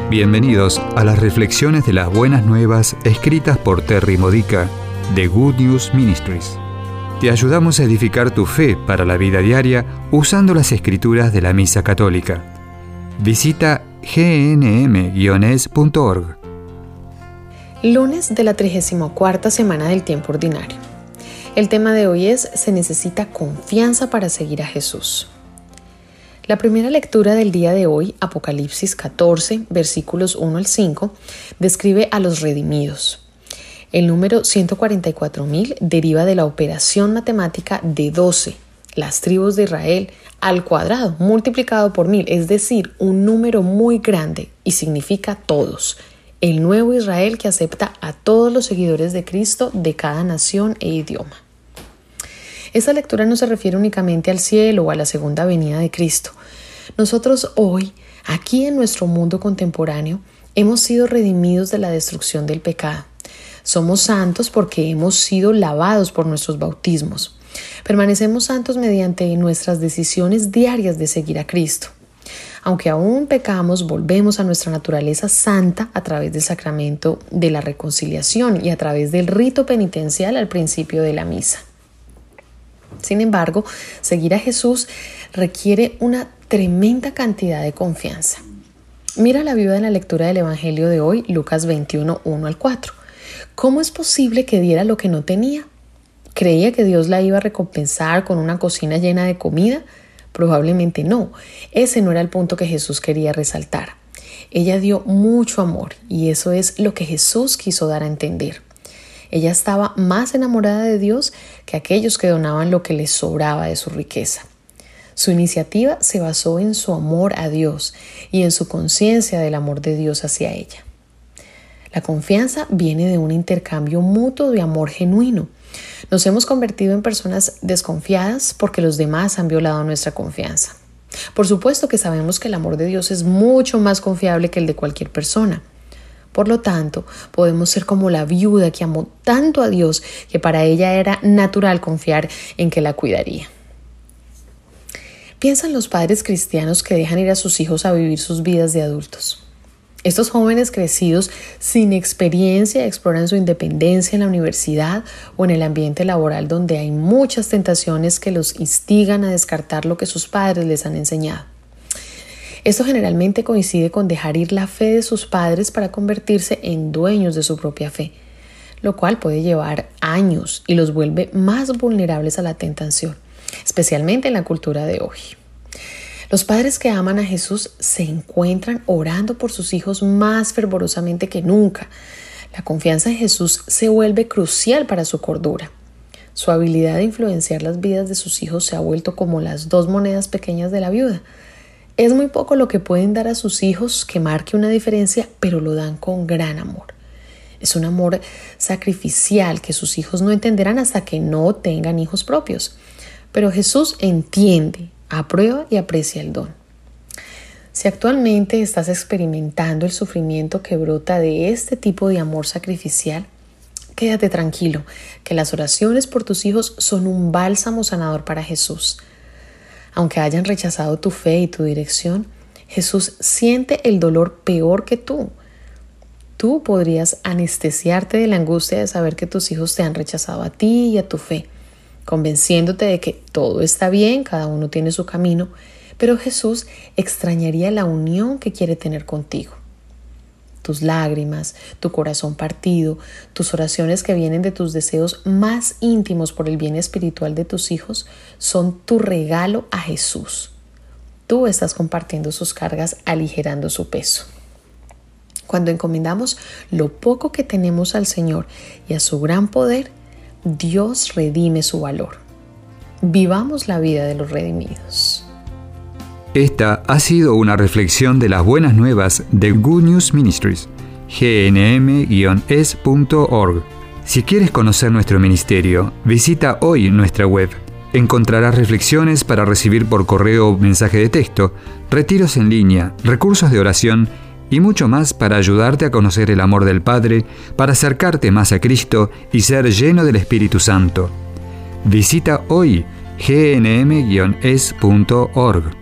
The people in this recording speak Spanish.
Bienvenidos a las reflexiones de las buenas nuevas escritas por Terry Modica de Good News Ministries. Te ayudamos a edificar tu fe para la vida diaria usando las escrituras de la Misa Católica. Visita gnm-es.org. Lunes de la 34ª semana del tiempo ordinario. El tema de hoy es: se necesita confianza para seguir a Jesús. La primera lectura del día de hoy, Apocalipsis 14, versículos 1 al 5, describe a los redimidos. El número 144.000 deriva de la operación matemática de 12, las tribus de Israel, al cuadrado, multiplicado por 1000, es decir, un número muy grande y significa todos. El nuevo Israel que acepta a todos los seguidores de Cristo de cada nación e idioma. Esta lectura no se refiere únicamente al cielo o a la segunda venida de Cristo. Nosotros hoy, aquí en nuestro mundo contemporáneo, hemos sido redimidos de la destrucción del pecado. Somos santos porque hemos sido lavados por nuestros bautismos. Permanecemos santos mediante nuestras decisiones diarias de seguir a Cristo. Aunque aún pecamos, volvemos a nuestra naturaleza santa a través del sacramento de la reconciliación y a través del rito penitencial al principio de la misa. Sin embargo, seguir a Jesús requiere una tremenda cantidad de confianza. Mira la viuda en la lectura del Evangelio de hoy, Lucas 21, 1 al 4. ¿Cómo es posible que diera lo que no tenía? ¿Creía que Dios la iba a recompensar con una cocina llena de comida? Probablemente no. Ese no era el punto que Jesús quería resaltar. Ella dio mucho amor y eso es lo que Jesús quiso dar a entender. Ella estaba más enamorada de Dios que aquellos que donaban lo que les sobraba de su riqueza. Su iniciativa se basó en su amor a Dios y en su conciencia del amor de Dios hacia ella. La confianza viene de un intercambio mutuo de amor genuino. Nos hemos convertido en personas desconfiadas porque los demás han violado nuestra confianza. Por supuesto que sabemos que el amor de Dios es mucho más confiable que el de cualquier persona. Por lo tanto, podemos ser como la viuda que amó tanto a Dios que para ella era natural confiar en que la cuidaría. Piensa en los padres cristianos que dejan ir a sus hijos a vivir sus vidas de adultos. Estos jóvenes crecidos sin experiencia exploran su independencia en la universidad o en el ambiente laboral donde hay muchas tentaciones que los instigan a descartar lo que sus padres les han enseñado. Esto generalmente coincide con dejar ir la fe de sus padres para convertirse en dueños de su propia fe, lo cual puede llevar años y los vuelve más vulnerables a la tentación, especialmente en la cultura de hoy. Los padres que aman a Jesús se encuentran orando por sus hijos más fervorosamente que nunca. La confianza en Jesús se vuelve crucial para su cordura. Su habilidad de influenciar las vidas de sus hijos se ha vuelto como las 2 monedas pequeñas de la viuda. Es muy poco lo que pueden dar a sus hijos que marque una diferencia, pero lo dan con gran amor. Es un amor sacrificial que sus hijos no entenderán hasta que no tengan hijos propios. Pero Jesús entiende, aprueba y aprecia el don. Si actualmente estás experimentando el sufrimiento que brota de este tipo de amor sacrificial, quédate tranquilo, que las oraciones por tus hijos son un bálsamo sanador para Jesús. Aunque hayan rechazado tu fe y tu dirección, Jesús siente el dolor peor que tú. Tú podrías anestesiarte de la angustia de saber que tus hijos te han rechazado a ti y a tu fe, convenciéndote de que todo está bien, cada uno tiene su camino, pero Jesús extrañaría la unión que quiere tener contigo. Tus lágrimas, tu corazón partido, tus oraciones que vienen de tus deseos más íntimos por el bien espiritual de tus hijos son tu regalo a Jesús. Tú estás compartiendo sus cargas, aligerando su peso. Cuando encomendamos lo poco que tenemos al Señor y a su gran poder, Dios redime su valor. Vivamos la vida de los redimidos. Esta ha sido una reflexión de las buenas nuevas de Good News Ministries, gnm-es.org. Si quieres conocer nuestro ministerio, visita hoy nuestra web. Encontrarás reflexiones para recibir por correo o mensaje de texto, retiros en línea, recursos de oración y mucho más para ayudarte a conocer el amor del Padre, para acercarte más a Cristo y ser lleno del Espíritu Santo. Visita hoy gnm-es.org.